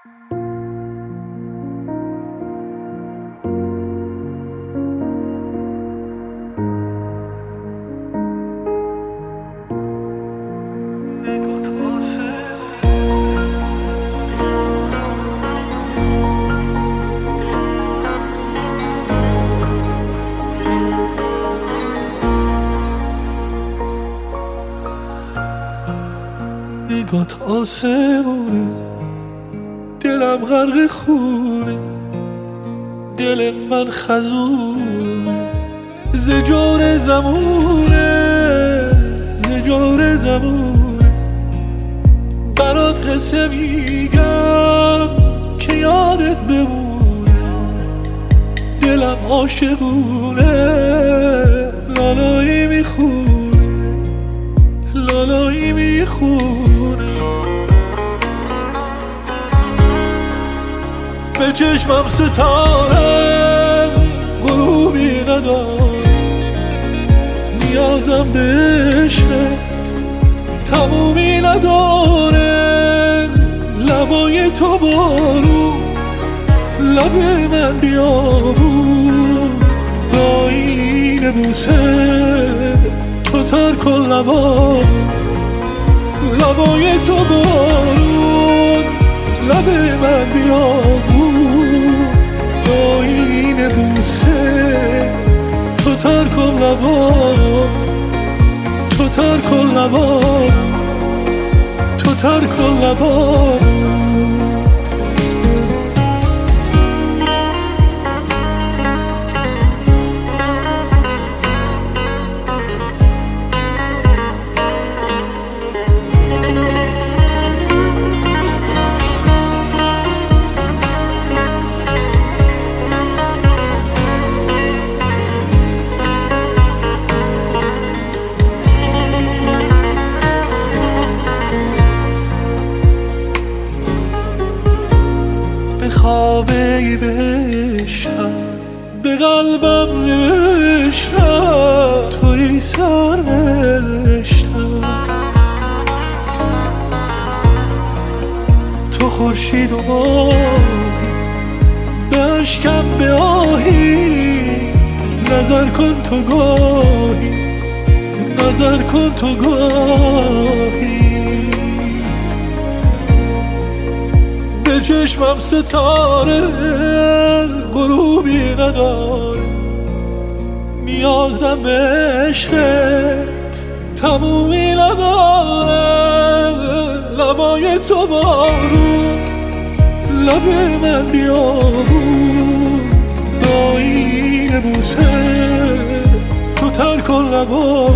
نگات آسمونه، دلم غرق خونه، دل من خزونه، زجور زمونه، زجور زمونه. برات قصه میگم که یادت بمونه، دلم عاشقونه، لالایی میخونه، لالایی میخونه. به چشمم ستاره غروبی نداره، نیازم به عشقت تمومی نداره. لبای تو بارون، لب من بیابون، به آیین بوسه تو تر کن لبا. لبای تو بارون، لب من بیابون، به آیین بوسه تو تر کن لبا. تو تر کن لبا، تو تر کن لبا. خوابه بهشتم، به قلبم نوشتم، توی سر نوشتم. تو خورشید و ماهی، به اشکم به آهی. نظر کن تو گاهی، نظر کن تو گاهی. به چشمم ستاره غروبی نداره، نیازم به عشقت تمومی نداره. لبای تو بارون، لب من بیابون، به آیین بوسه تو تر کن لبا.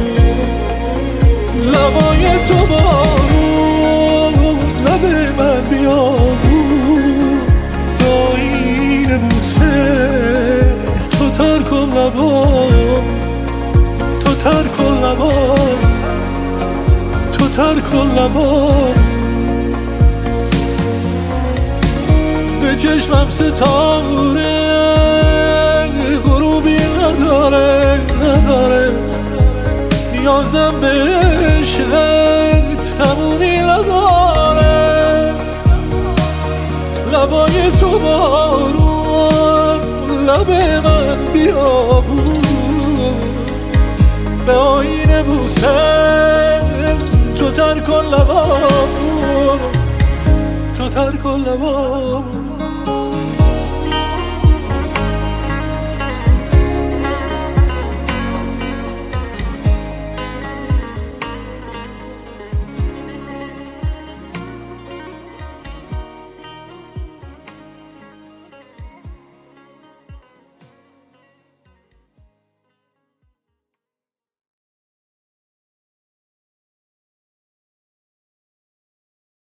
لبای تو بارون، لب من بیابون، به آیین بوسه تو تر کن لبا. تو تر کن لبا، تو تر کن لبا. به چشمم ستاره غروبی نداره، نداره. نیازم به عشقت تمومی نداره. لبای تو بارون، لب من بیابون، به آیین بوسه تو تر کن لبا.